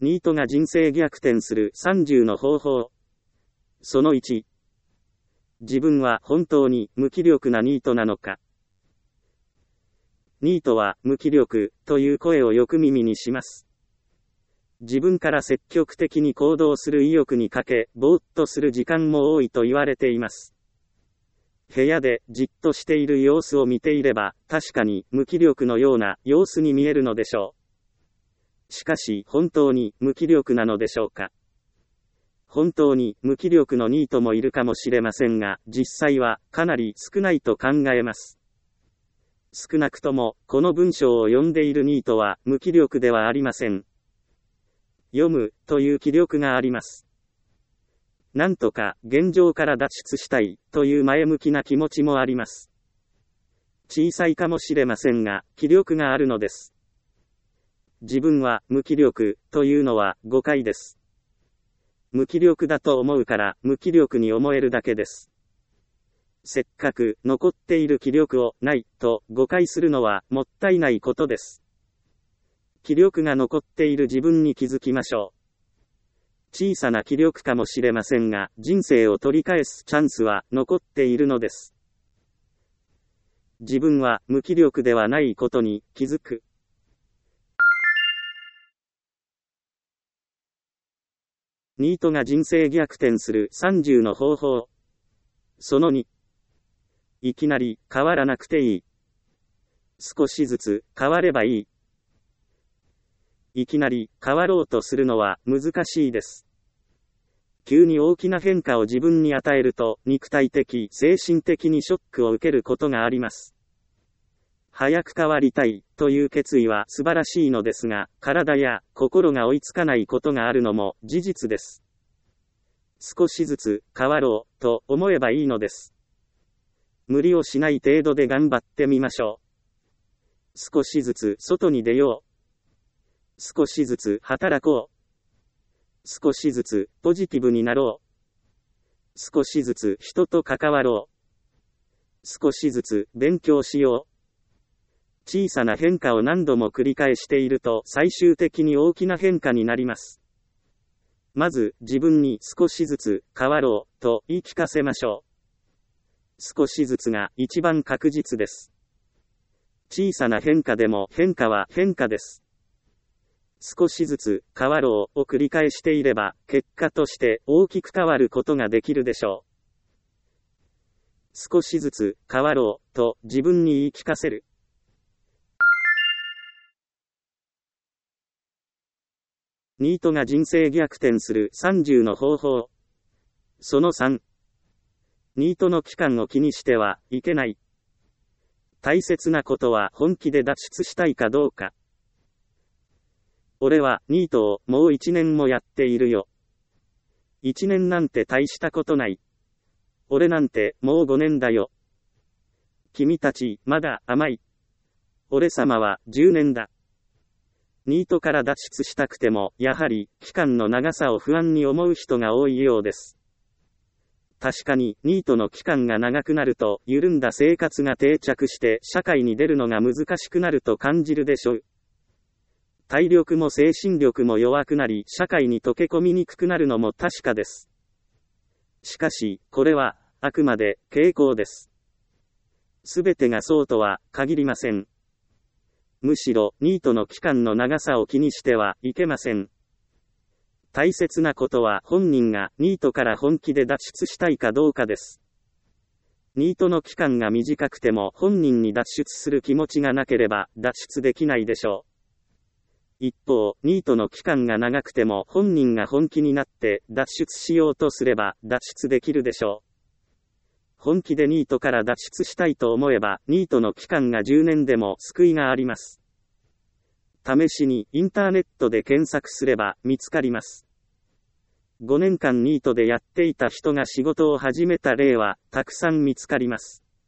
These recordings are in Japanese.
ニートが人生逆転する30の方法。その1。自分は本当に無気力なニートなのか。ニートは無気力という声をよく耳にします。自分から積極的に行動する意欲に欠け、ぼーっとする時間も多いと言われています。部屋でじっとしている様子を見ていれば、確かに無気力のような様子に見えるのでしょう。しかし、本当に無気力なのでしょうか。本当に無気力のニートもいるかもしれませんが、実際はかなり少ないと考えます。少なくとも、この文章を読んでいるニートは無気力ではありません。読むという気力があります。なんとか現状から脱出したいという前向きな気持ちもあります。小さいかもしれませんが、気力があるのです。自分は無気力というのは誤解です。無気力だと思うから無気力に思えるだけです。せっかく残っている気力をないと誤解するのはもったいないことです。気力が残っている自分に気づきましょう。小さな気力かもしれませんが、人生を取り返すチャンスは残っているのです。自分は無気力ではないことに気づく。ニートが人生逆転する30の方法。その2。いきなり変わらなくていい。少しずつ変わればいい。いきなり変わろうとするのは難しいです。急に大きな変化を自分に与えると肉体的、精神的にショックを受けることがあります。早く変わりたいという決意は素晴らしいのですが、体や心が追いつかないことがあるのも事実です。少しずつ変わろうと思えばいいのです。無理をしない程度で頑張ってみましょう。少しずつ外に出よう。少しずつ働こう。少しずつポジティブになろう。少しずつ人と関わろう。少しずつ勉強しよう。小さな変化を何度も繰り返していると最終的に大きな変化になります。まず自分に少しずつ変わろうと言い聞かせましょう。少しずつが一番確実です。小さな変化でも変化は変化です。少しずつ変わろうを繰り返していれば、結果として大きく変わることができるでしょう。少しずつ変わろうと自分に言い聞かせる。ニートが人生逆転する30の方法。その3。ニートの期間を気にしてはいけない。大切なことは本気で脱出したいかどうか。俺はニートをもう1年もやっているよ。1年なんて大したことない。俺なんてもう5年だよ。君たちまだ甘い。俺様は10年だ。ニートから脱出したくても、やはり期間の長さを不安に思う人が多いようです。確かにニートの期間が長くなると、緩んだ生活が定着して社会に出るのが難しくなると感じるでしょう。体力も精神力も弱くなり、社会に溶け込みにくくなるのも確かです。しかし、これは、あくまで、傾向です。すべてがそうとは、限りません。むしろ、ニートの期間の長さを気にしてはいけません。大切なことは、本人が、ニートから本気で脱出したいかどうかです。ニートの期間が短くても、本人に脱出する気持ちがなければ、脱出できないでしょう。一方、ニートの期間が長くても本人が本気になって脱出しようとすれば脱出できるでしょう。本気でニートから脱出したいと思えば、ニートの期間が10年でも救いがあります。試しにインターネットで検索すれば見つかります。5年間ニートでやっていた人が仕事を始めた例はたくさん見つかります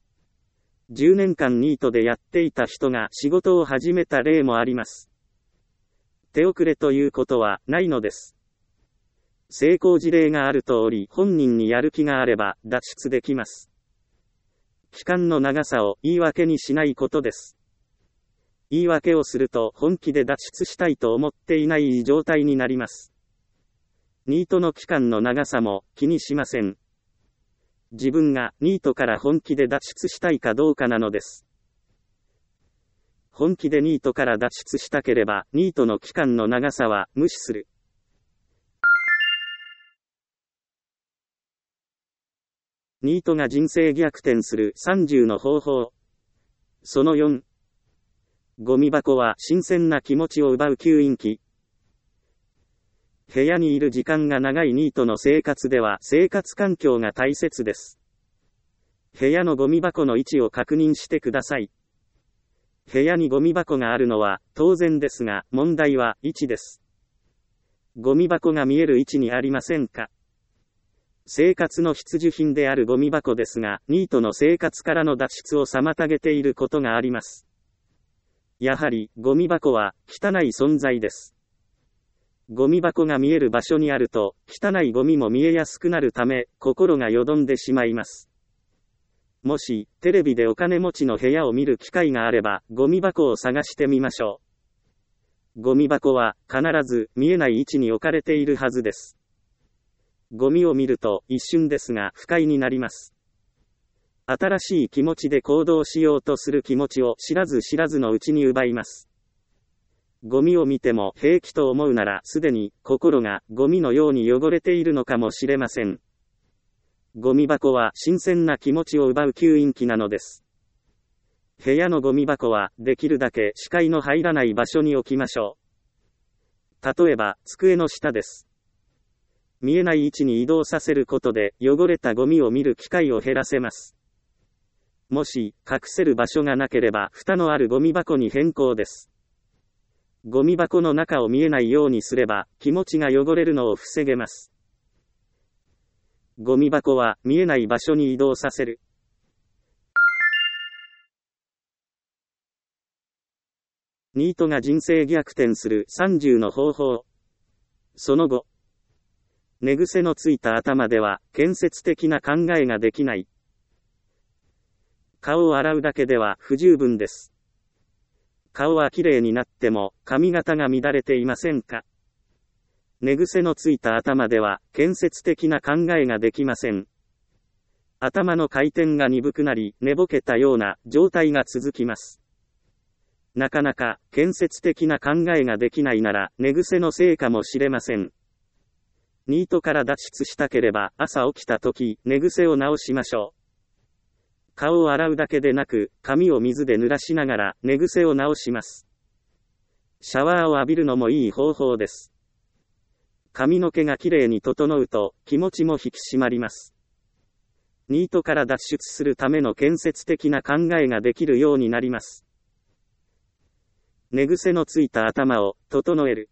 。10年間ニートでやっていた人が仕事を始めた例もあります。手遅れということはないのです。成功事例がある通り、本人にやる気があれば脱出できます。期間の長さを言い訳にしないことです。 言い訳をすると本気で脱出したいと思っていない状態になります。ニートの期間の長さも気にしません。自分がニートから本気で脱出したいかどうかなのです。本気でニートから脱出したければ、ニートの期間の長さは無視する。ニートが人生逆転する30の方法。その4。ゴミ箱は新鮮な気持ちを奪う吸引器。部屋にいる時間が長いニートの生活では生活環境が大切です。部屋のゴミ箱の位置を確認してください。部屋にゴミ箱があるのは当然ですが、問題は位置です。ゴミ箱が見える位置にありませんか？生活の必需品であるゴミ箱ですが、ニートの生活からの脱出を妨げていることがあります。やはり、ゴミ箱は汚い存在です。ゴミ箱が見える場所にあると、汚いゴミも見えやすくなるため、心がよどんでしまいます。もし、テレビでお金持ちの部屋を見る機会があれば、ゴミ箱を探してみましょう。ゴミ箱は、必ず、見えない位置に置かれているはずです。ゴミを見ると、一瞬ですが、不快になります。新しい気持ちで行動しようとする気持ちを知らず知らずのうちに奪います。ゴミを見ても平気と思うならすでに心がゴミのように汚れているのかもしれません。ゴミ箱は新鮮な気持ちを奪う吸引器なのです。部屋のゴミ箱はできるだけ視界の入らない場所に置きましょう。例えば机の下です。見えない位置に移動させることで汚れたゴミを見る機会を減らせます。もし隠せる場所がなければ蓋のあるゴミ箱に変更です。ゴミ箱の中を見えないようにすれば、気持ちが汚れるのを防げます。ゴミ箱は見えない場所に移動させる。ニートが人生逆転する30の方法。その後。寝癖のついた頭では、建設的な考えができない。顔を洗うだけでは不十分です。顔はきれいになっても、髪型が乱れていませんか？寝癖のついた頭では、建設的な考えができません。頭の回転が鈍くなり、寝ぼけたような状態が続きます。なかなか、建設的な考えができないなら、寝癖のせいかもしれません。ニートから脱出したければ、朝起きた時、寝癖を直しましょう。顔を洗うだけでなく、髪を水で濡らしながら、寝癖を直します。シャワーを浴びるのもいい方法です。髪の毛がきれいに整うと、気持ちも引き締まります。ニートから脱出するための建設的な考えができるようになります。寝癖のついた頭を、整える。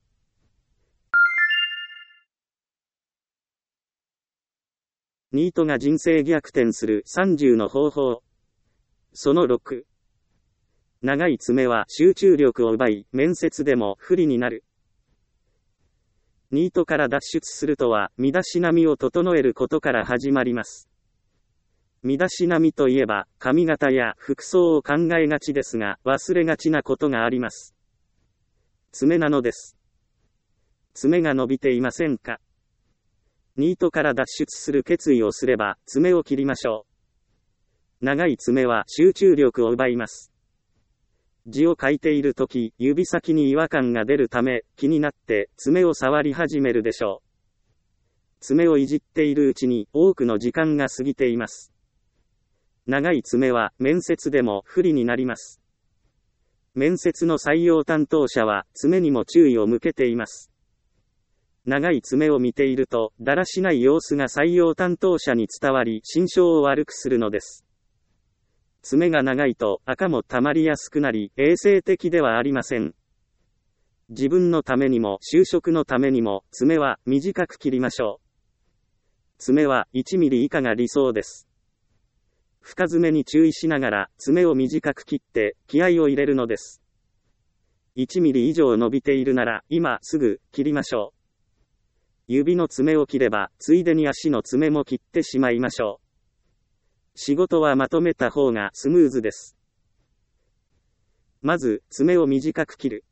ニートが人生逆転する30の方法。その6。長い爪は集中力を奪い、面接でも不利になる。ニートから脱出するとは、身だしなみを整えることから始まります。身だしなみといえば、髪型や服装を考えがちですが、忘れがちなことがあります。爪なのです。爪が伸びていませんか？ニートから脱出する決意をすれば、爪を切りましょう。長い爪は集中力を奪います。字を書いているとき、指先に違和感が出るため、気になって爪を触り始めるでしょう。爪をいじっているうちに多くの時間が過ぎています。長い爪は面接でも不利になります。面接の採用担当者は爪にも注意を向けています。長い爪を見ていると、だらしない様子が採用担当者に伝わり、心象を悪くするのです。爪が長いと赤も溜まりやすくなり、衛生的ではありません。自分のためにも就職のためにも、爪は短く切りましょう。爪は1ミリ以下が理想です。深爪に注意しながら、爪を短く切って、気合を入れるのです。1ミリ以上伸びているなら、今すぐ切りましょう。指の爪を切れば、ついでに足の爪も切ってしまいましょう。仕事はまとめた方がスムーズです。 まず、爪を短く切る。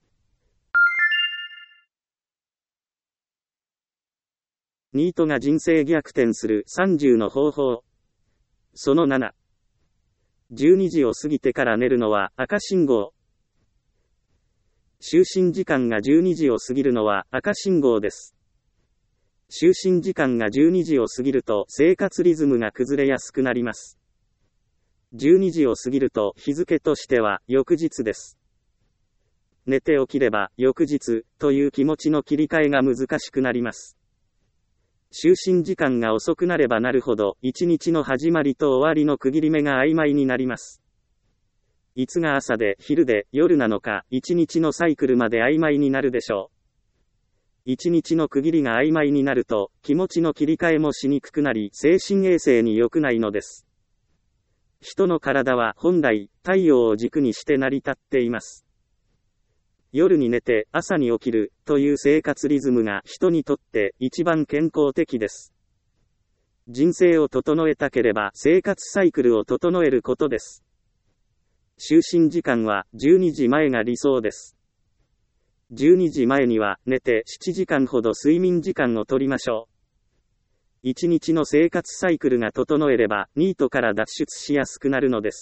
ニートが人生逆転する30の方法。その7。12時を過ぎてから寝るのは赤信号。就寝時間が12時を過ぎるのは赤信号です。就寝時間が12時を過ぎると生活リズムが崩れやすくなります。12時を過ぎると日付としては翌日です。寝て起きれば翌日という気持ちの切り替えが難しくなります。就寝時間が遅くなればなるほど一日の始まりと終わりの区切り目が曖昧になります。いつが朝で昼で夜なのか一日のサイクルまで曖昧になるでしょう。一日の区切りが曖昧になると気持ちの切り替えもしにくくなり精神衛生に良くないのです。人の体は本来太陽を軸にして成り立っています。夜に寝て朝に起きるという生活リズムが人にとって一番健康的です。人生を整えたければ生活サイクルを整えることです。就寝時間は12時前が理想です。12時前には寝て7時間ほど睡眠時間を取りましょう。1日の生活サイクルが整えればニートから脱出しやすくなるのです。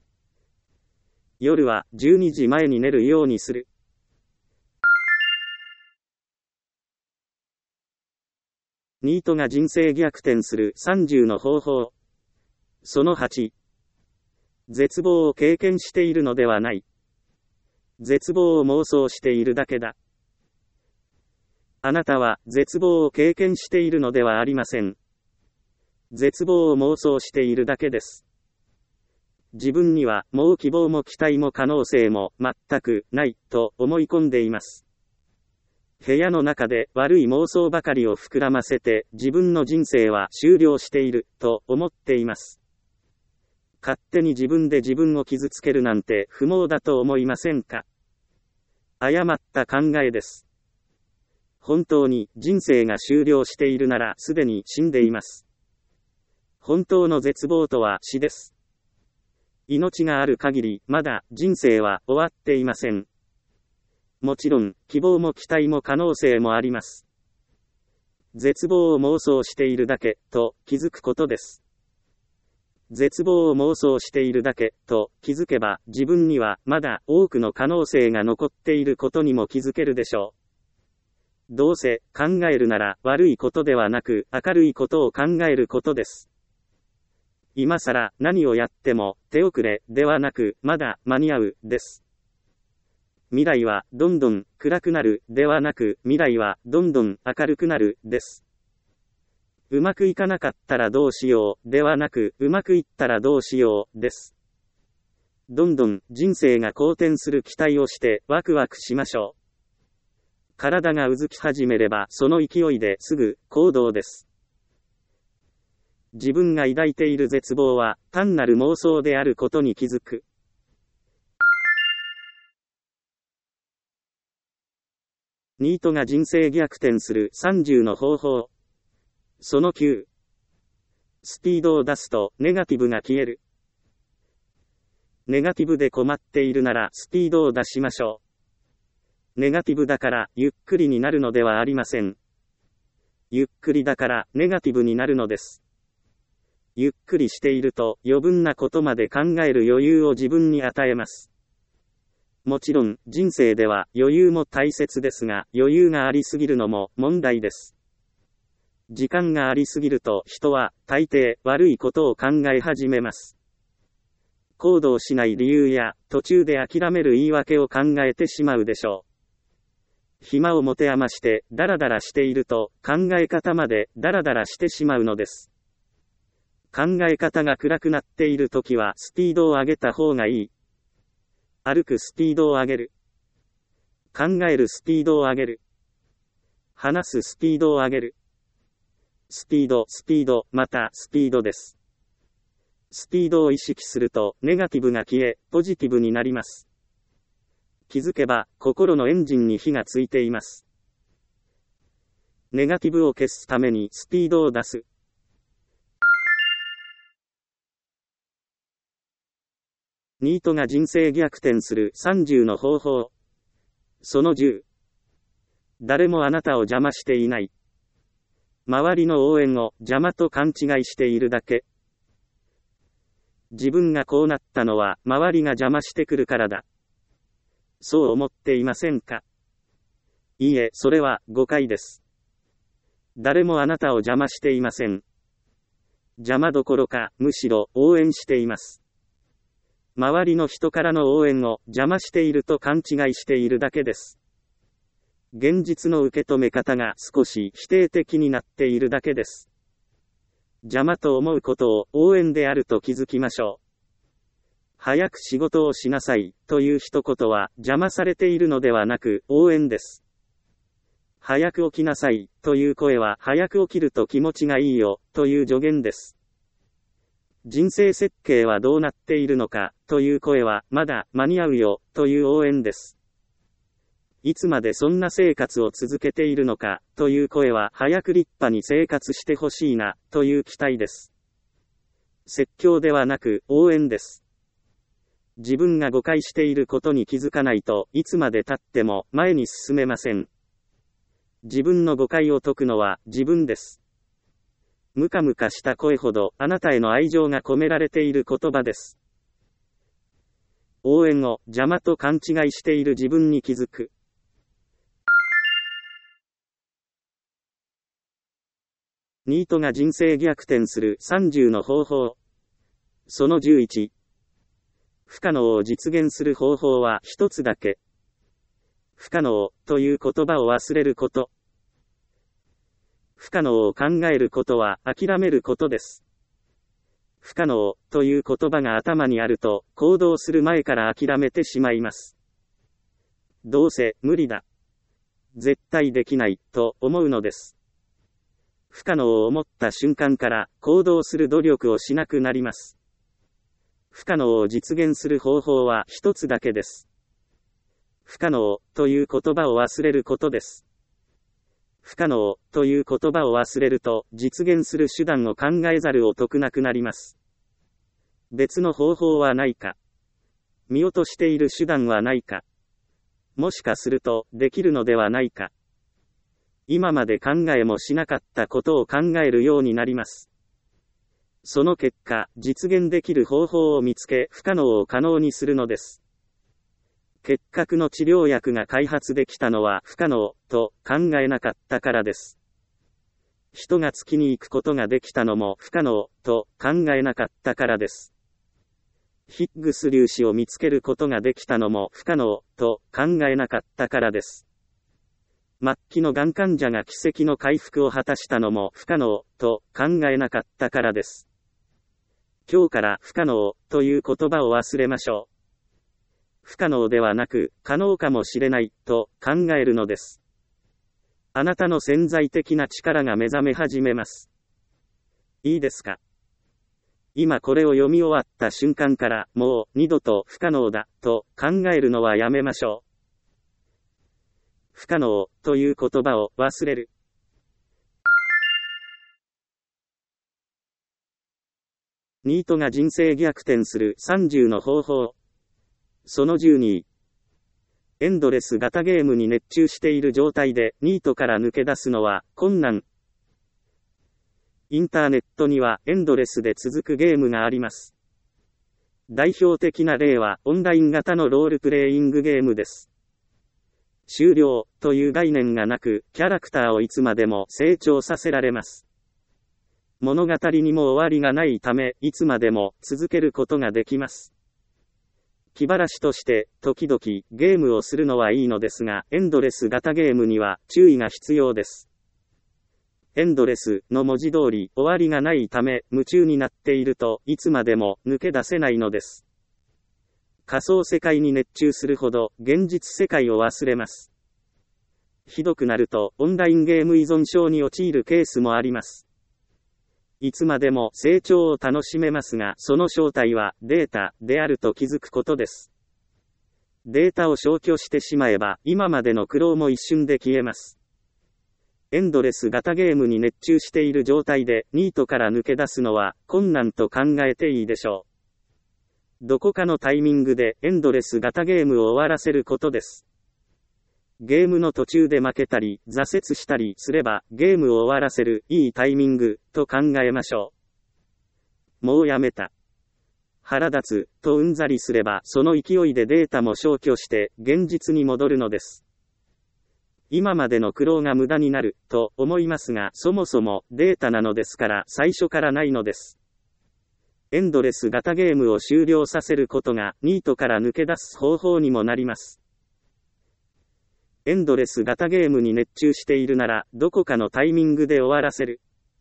夜は12時前に寝るようにする。ニートが人生逆転する30の方法。その8。絶望を経験しているのではない。絶望を妄想しているだけだ。あなたは絶望を経験しているのではありません。絶望を妄想しているだけです。自分にはもう希望も期待も可能性も全くないと思い込んでいます。部屋の中で悪い妄想ばかりを膨らませて自分の人生は終了していると思っています。勝手に自分で自分を傷つけるなんて不毛だと思いませんか？誤った考えです。本当に人生が終了しているならすでに死んでいます。本当の絶望とは死です。命がある限りまだ人生は終わっていません。もちろん、希望も期待も可能性もあります。絶望を妄想しているだけ、と気づくことです。絶望を妄想しているだけ、と気づけば、自分にはまだ多くの可能性が残っていることにも気づけるでしょう。どうせ、考えるなら悪いことではなく、明るいことを考えることです。今更何をやっても、手遅れ、ではなく、まだ間に合う、です。未来はどんどん暗くなるではなく未来はどんどん明るくなるです。うまくいかなかったらどうしようではなくうまくいったらどうしようです。どんどん人生が好転する期待をしてワクワクしましょう。体がうずき始めればその勢いですぐ行動です。自分が抱いている絶望は単なる妄想であることに気づく。ニートが人生逆転する30の方法。その9。スピードを出すとネガティブが消える。ネガティブで困っているならスピードを出しましょう。ネガティブだからゆっくりになるのではありません。ゆっくりだからネガティブになるのです。ゆっくりしていると余分なことまで考える余裕を自分に与えます。もちろん、人生では余裕も大切ですが、余裕がありすぎるのも問題です。時間がありすぎると人は大抵悪いことを考え始めます。行動しない理由や途中で諦める言い訳を考えてしまうでしょう。暇を持て余してダラダラしていると考え方までダラダラしてしまうのです。考え方が暗くなっているときはスピードを上げた方がいい。歩くスピードを上げる。考えるスピードを上げる。話すスピードを上げる。スピード、またスピードです。スピードを意識するとネガティブが消え、ポジティブになります。気づけば心のエンジンに火がついています。ネガティブを消すためにスピードを出す。 ニートが人生逆転する30の方法。その10。誰もあなたを邪魔していない。周りの応援を邪魔と勘違いしているだけ。自分がこうなったのは周りが邪魔してくるからだ。そう思っていませんか？いいえ、それは誤解です。誰もあなたを邪魔していません。邪魔どころか、むしろ応援しています。周りの人からの応援を邪魔していると勘違いしているだけです。現実の受け止め方が少し否定的になっているだけです。邪魔と思うことを応援であると気づきましょう。早く仕事をしなさいという一言は邪魔されているのではなく応援です。早く起きなさいという声は早く起きると気持ちがいいよという助言です。人生設計はどうなっているのかという声はまだ間に合うよという応援です。いつまでそんな生活を続けているのかという声は早く立派に生活してほしいなという期待です。説教ではなく応援です。自分が誤解していることに気づかないといつまで経っても前に進めません。自分の誤解を解くのは自分です。ムカムカした声ほどあなたへの愛情が込められている言葉です。応援を邪魔と勘違いしている自分に気づく。ニートが人生逆転する30の方法。その11。不可能を実現する方法は一つだけ。不可能という言葉を忘れること。不可能を考えることは諦めることです。不可能という言葉が頭にあると行動する前から諦めてしまいます。どうせ無理だ。絶対できないと思うのです。不可能を思った瞬間から行動する努力をしなくなります。不可能を実現する方法は一つだけです。不可能という言葉を忘れることです。不可能という言葉を忘れると実現する手段を考えざるを得なくなります。別の方法はないか。見落としている手段はないか。もしかするとできるのではないか。今まで考えもしなかったことを考えるようになります。その結果、実現できる方法を見つけ、不可能を可能にするのです。結核の治療薬が開発できたのは不可能と考えなかったからです。人が月に行くことができたのも不可能と考えなかったからです。ヒッグス粒子を見つけることができたのも不可能と考えなかったからです。末期のがん患者が奇跡の回復を果たしたのも不可能と考えなかったからです。今日から不可能という言葉を忘れましょう。不可能ではなく可能かもしれないと考えるのです。あなたの潜在的な力が目覚め始めます。いいですか？今これを読み終わった瞬間からもう二度と不可能だと考えるのはやめましょう。不可能という言葉を忘れる。ニートが人生逆転する30の方法。その12。エンドレス型ゲームに熱中している状態でニートから抜け出すのは困難。インターネットにはエンドレスで続くゲームがあります。代表的な例はオンライン型のロールプレイングゲームです。終了という概念がなく、キャラクターをいつまでも成長させられます。物語にも終わりがないため、いつまでも続けることができます。気晴らしとして、時々ゲームをするのはいいのですが、エンドレス型ゲームには注意が必要です。エンドレスの文字通り終わりがないため、夢中になっているといつまでも抜け出せないのです。仮想世界に熱中するほど現実世界を忘れます。ひどくなるとオンラインゲーム依存症に陥るケースもあります。いつまでも成長を楽しめますが、その正体はデータであると気づくことです。データを消去してしまえば、今までの苦労も一瞬で消えます。エンドレス型ゲームに熱中している状態でニートから抜け出すのは困難と考えていいでしょう。 どこかのタイミングでエンドレス型ゲームを終わらせることです。ゲームの途中で負けたり、挫折したりすれば、ゲームを終わらせるいいタイミングと考えましょう。もうやめた。腹立つとうんざりすれば、その勢いでデータも消去して現実に戻るのです。今までの苦労が無駄になると思いますが、そもそもデータなのですから最初からないのです。エンドレス型ゲームを終了させることがニートから抜け出す方法にもなります。エンドレス型ゲームに熱中しているなら、どこかのタイミングで終わらせる。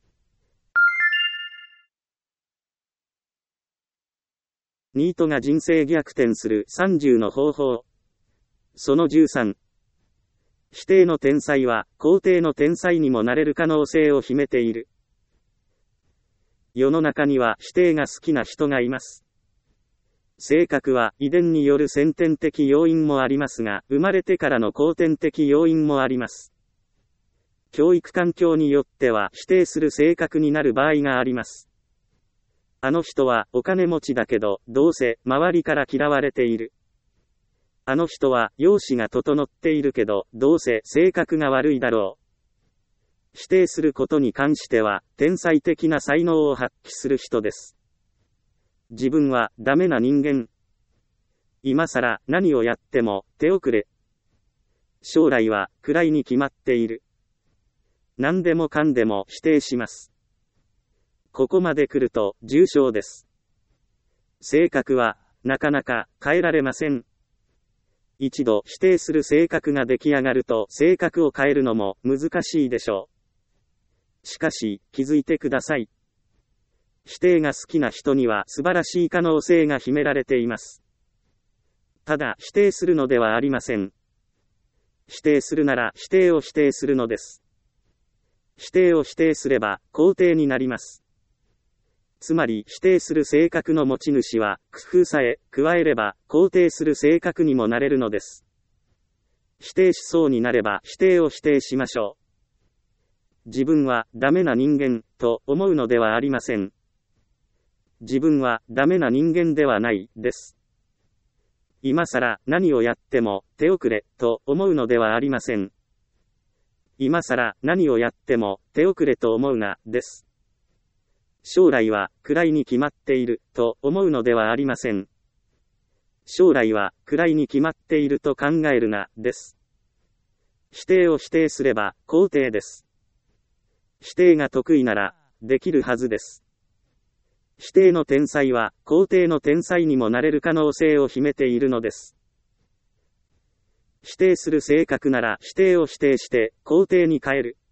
ニートが人生逆転する30の方法。その13。否定の天才は、肯定の天才にもなれる可能性を秘めている。世の中には否定が好きな人がいます。性格は遺伝による先天的要因もありますが、生まれてからの後天的要因もあります。教育環境によっては否定する性格になる場合があります。あの人はお金持ちだけど、どうせ周りから嫌われている。あの人は容姿が整っているけど、どうせ性格が悪いだろう。否定することに関しては、天才的な才能を発揮する人です。自分はダメな人間。今更何をやっても手遅れ。将来は暗いに決まっている。何でもかんでも否定します。ここまで来ると重症です。性格はなかなか変えられません。一度否定する性格が出来上がると性格を変えるのも難しいでしょう。しかし気づいてください。否定が好きな人には素晴らしい可能性が秘められています。ただ否定するのではありません。否定するなら否定を否定するのです。否定を否定すれば肯定になります。つまり否定する性格の持ち主は工夫さえ加えれば肯定する性格にもなれるのです。否定しそうになれば否定を否定しましょう。自分はダメな人間と思うのではありません。自分はダメな人間ではないです。今更何をやっても手遅れと思うのではありません。今更何をやっても手遅れと思うなです。将来は暗いに決まっていると思うのではありません。将来は暗いに決まっていると考えるなです。否定を否定すれば肯定です。否定が得意ならできるはずです。否定の天才は肯定の天才にもなれる可能性を秘めているのです。否定する性格なら否定を否定して肯定に変える。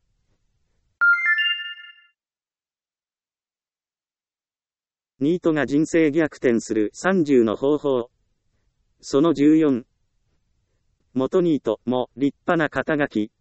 ニートが人生逆転する30の方法。その14。元ニートも立派な肩書き。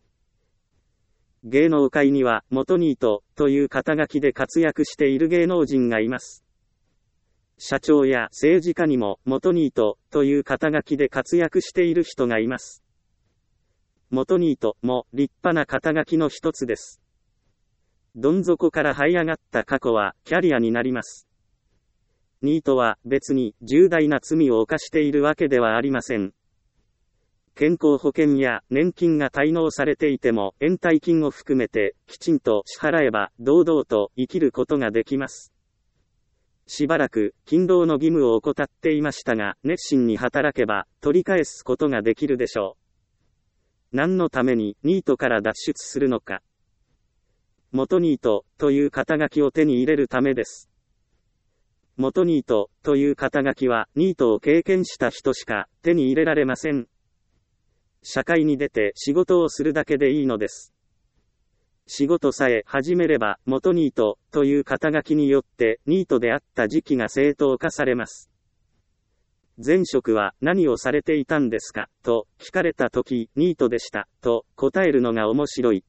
芸能界には元ニートという肩書きで活躍している芸能人がいます。社長や政治家にも元ニートという肩書きで活躍している人がいます。元ニートも立派な肩書きの一つです。どん底から這い上がった過去はキャリアになります。ニートは別に重大な罪を犯しているわけではありません。健康保険や年金が滞納されていても延滞金を含めてきちんと支払えば堂々と生きることができます。しばらく勤労の義務を怠っていましたが熱心に働けば取り返すことができるでしょう。何のためにニートから脱出するのか。元ニートという肩書きを手に入れるためです。元ニートという肩書きはニートを経験した人しか手に入れられません。社会に出て仕事をするだけでいいのです。仕事さえ始めれば元ニートという肩書きによってニートであった時期が正当化されます。前職は何をされていたんですかと聞かれたときニートでしたと答えるのが面白い。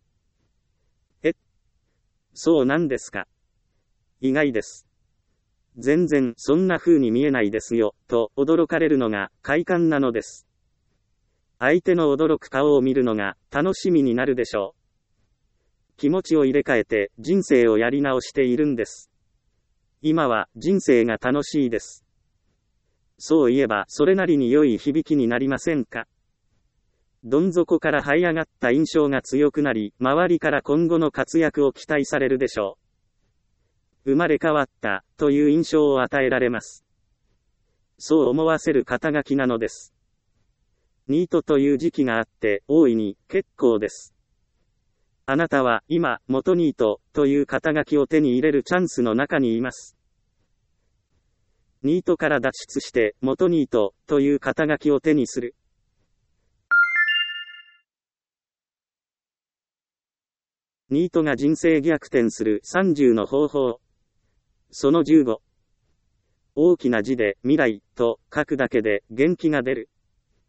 そうなんですか。意外です。全然そんな風に見えないですよと驚かれるのが快感なのです。相手の驚く顔を見るのが楽しみになるでしょう。気持ちを入れ替えて人生をやり直しているんです。今は人生が楽しいです。 そういえばそれなりに良い響きになりませんか。どん底から這い上がった印象が強くなり、周りから今後の活躍を期待されるでしょう。生まれ変わったという印象を与えられます。そう思わせる肩書きなのです。ニートという時期があって、大いに結構です。あなたは今、元ニートという肩書きを手に入れるチャンスの中にいます。ニートから脱出して、元ニートという肩書きを手にする。ニートが人生逆転する30の方法。その15。大きな字で未来と書くだけで元気が出る。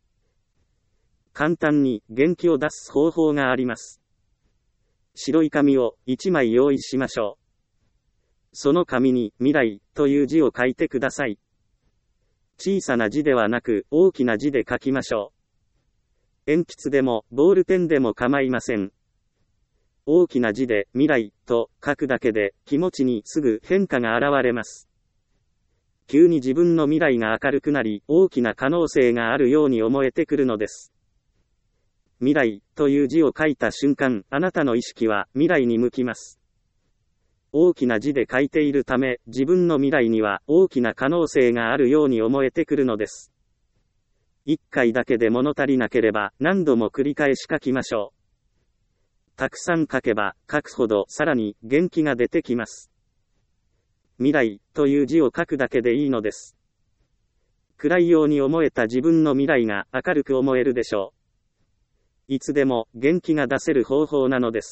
簡単に元気を出す方法があります。白い紙を1枚用意しましょう。その紙に未来という字を書いてください。小さな字ではなく大きな字で書きましょう。鉛筆でもボールペンでも構いません。大きな字で未来と書くだけで気持ちにすぐ変化が現れます。急に自分の未来が明るくなり大きな可能性があるように思えてくるのです。未来という字を書いた瞬間、あなたの意識は未来に向きます。大きな字で書いているため、自分の未来には大きな可能性があるように思えてくるのです。一回だけで物足りなければ何度も繰り返し書きましょう。たくさん書けば書くほどさらに元気が出てきます。未来という字を書くだけでいいのです。暗いように思えた自分の未来が明るく思えるでしょう。いつでも元気が出せる方法なのです。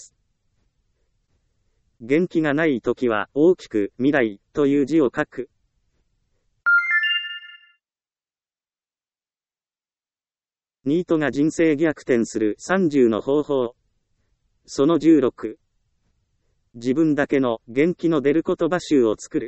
元気がないときは大きく未来という字を書く。ニートが人生逆転する30の方法。その16。自分だけの元気の出る言葉集を作る。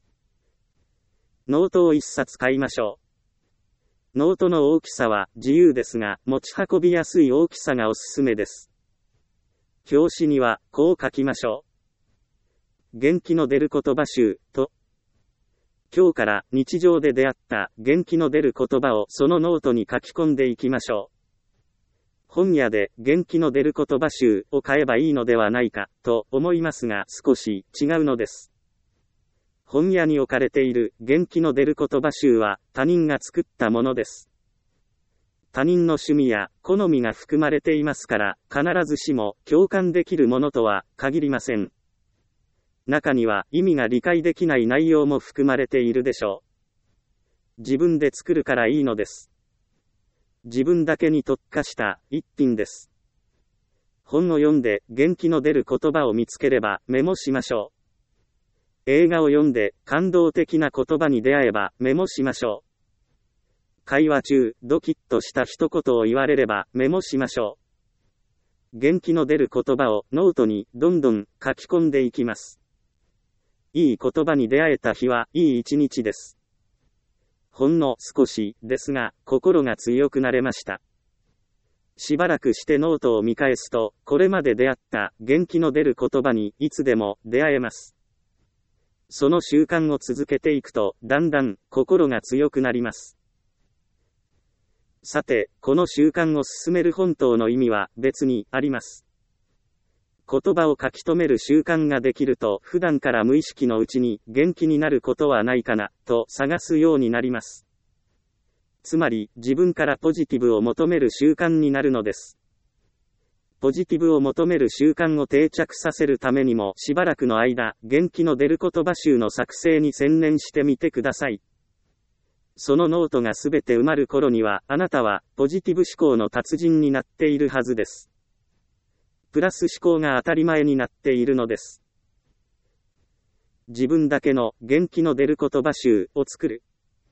ノートを1冊買いましょう。ノートの大きさは自由ですが、持ち運びやすい大きさがおすすめです。表紙にはこう書きましょう。元気の出る言葉集と、今日から日常で出会った元気の出る言葉をそのノートに書き込んでいきましょう。本屋で元気の出る言葉集を買えばいいのではないかと思いますが、少し違うのです。本屋に置かれている元気の出る言葉集は他人が作ったものです。他人の趣味や好みが含まれていますから、必ずしも共感できるものとは限りません。中には意味が理解できない内容も含まれているでしょう。自分で作るからいいのです。自分だけに特化した一品です。本を読んで元気の出る言葉を見つければメモしましょう。映画を読んで感動的な言葉に出会えばメモしましょう。会話中、ドキッとした一言を言われればメモしましょう。元気の出る言葉をノートにどんどん書き込んでいきます。いい言葉に出会えた日はいい一日です。ほんの少しですが、心が強くなれました。しばらくしてノートを見返すと、これまで出会った元気の出る言葉にいつでも出会えます。その習慣を続けていくと、だんだん心が強くなります。さて、この習慣を進める本当の意味は別にあります。言葉を書き留める習慣ができると、普段から無意識のうちに元気になることはないかな、と探すようになります。つまり、自分からポジティブを求める習慣になるのです。ポジティブを求める習慣を定着させるためにもしばらくの間、元気の出る言葉集の作成に専念してみてください。そのノートがすべて埋まる頃には、あなたはポジティブ思考の達人になっているはずです。プラス思考が当たり前になっているのです。自分だけの元気の出る言葉集を作る。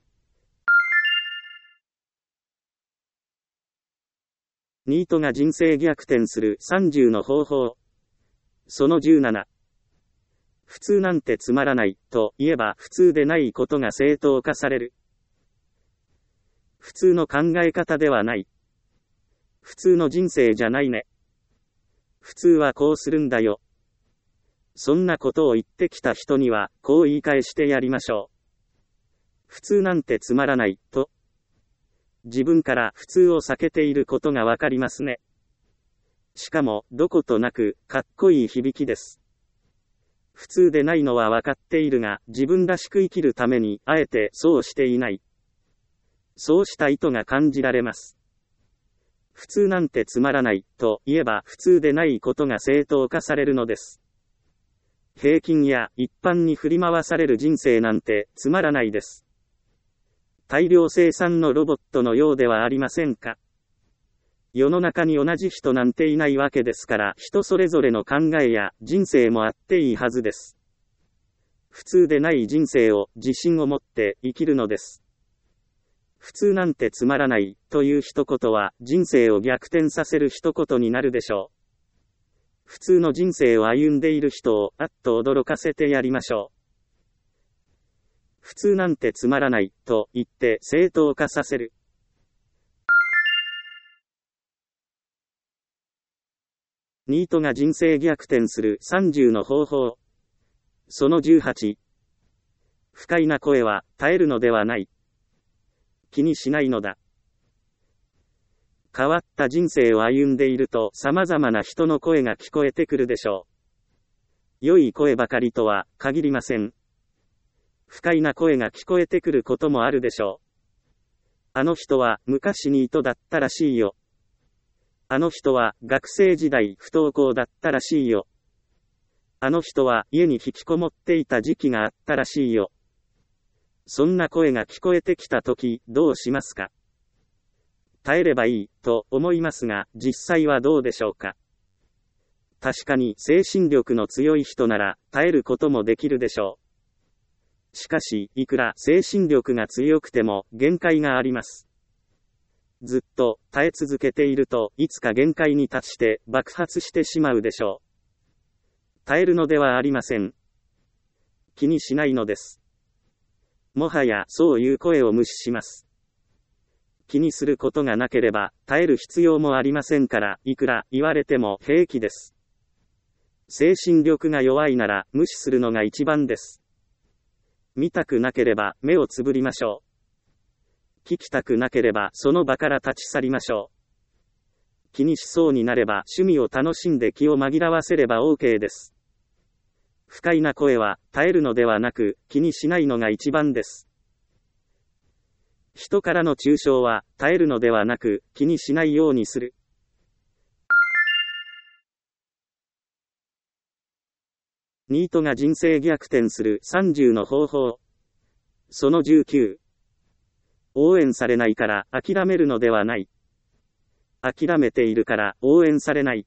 ニートが人生逆転する30の方法。その17。普通なんてつまらないと言えば普通でないことが正当化される。普通の考え方ではない。普通の人生じゃないね。普通はこうするんだよ。そんなことを言ってきた人にはこう言い返してやりましょう。 普通なんてつまらない、と。自分から普通を避けていることがわかりますね。しかも、どことなく、かっこいい響きです。普通でないのはわかっているが、自分らしく生きるために、あえてそうしていない。そうした意図が感じられます。普通なんてつまらない、と言えば普通でないことが正当化されるのです。平均や一般に振り回される人生なんてつまらないです。大量生産のロボットのようではありませんか。世の中に同じ人なんていないわけですから、人それぞれの考えや人生もあっていいはずです。普通でない人生を自信を持って生きるのです。普通なんてつまらないという一言は人生を逆転させる一言になるでしょう。普通の人生を歩んでいる人をあっと驚かせてやりましょう。普通なんてつまらないと言って正当化させる。ニートが人生逆転する30の方法。その18。不快な声は絶えるのではない。気にしないのだ。変わった人生を歩んでいると様々な人の声が聞こえてくるでしょう。良い声ばかりとは限りません。不快な声が聞こえてくることもあるでしょう。あの人は昔ニートだったらしいよ。あの人は学生時代不登校だったらしいよ。あの人は家に引きこもっていた時期があったらしいよ。そんな声が聞こえてきたとき、どうしますか？耐えればいい、と思いますが、実際はどうでしょうか？確かに精神力の強い人なら、耐えることもできるでしょう。しかし、いくら精神力が強くても、限界があります。ずっと耐え続けていると、いつか限界に達して爆発してしまうでしょう。耐えるのではありません。気にしないのです。もはやそういう声を無視します。気にすることがなければ耐える必要もありませんから、いくら言われても平気です。精神力が弱いなら無視するのが一番です。見たくなければ目をつぶりましょう。聞きたくなければその場から立ち去りましょう。気にしそうになれば趣味を楽しんで気を紛らわせれば OK です。不快な声は耐えるのではなく気にしないのが一番です。人からの中傷は耐えるのではなく気にしないようにする。ニートが人生逆転する30の方法。その19。応援されないから諦めるのではない。諦めているから応援されない。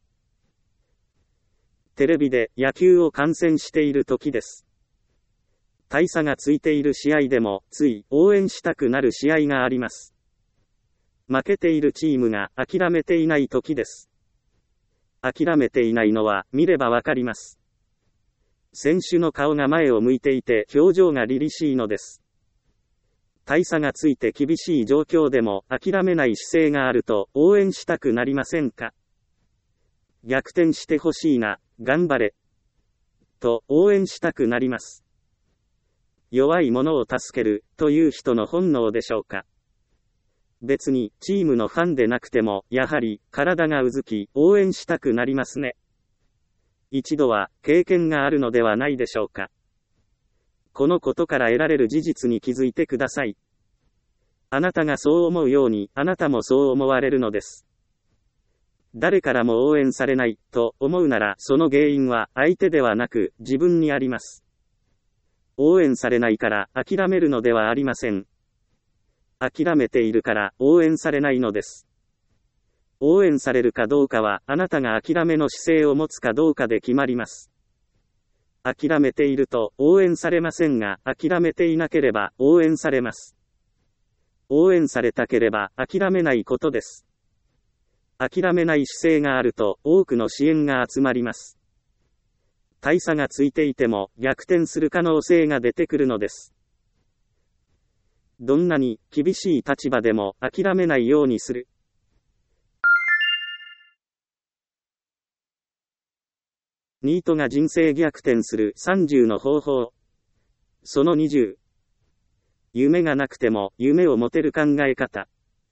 テレビで野球を観戦している時です。大差がついている試合でもつい応援したくなる試合があります。負けているチームが諦めていない時です。諦めていないのは見ればわかります。選手の顔が前を向いていて表情が凛々しいのです。大差がついて厳しい状況でも諦めない姿勢があると応援したくなりませんか？逆転してほしいな、頑張れ。と応援したくなります。弱い者を助けるという人の本能でしょうか。別にチームのファンでなくてもやはり体がうずき応援したくなりますね。一度は経験があるのではないでしょうか。このことから得られる事実に気づいてください。あなたがそう思うように、あなたもそう思われるのです。誰からも応援されないと思うなら、その原因は相手ではなく自分にあります。応援されないから諦めるのではありません。諦めているから応援されないのです。応援されるかどうかは、あなたが諦めの姿勢を持つかどうかで決まります。諦めていると応援されませんが、諦めていなければ応援されます。応援されたければ諦めないことです。諦めない姿勢があると多くの支援が集まります。大差がついていても逆転する可能性が出てくるのです。どんなに厳しい立場でも諦めないようにする。ニートが人生逆転する30の方法。その20。 夢がなくても夢を持てる考え方。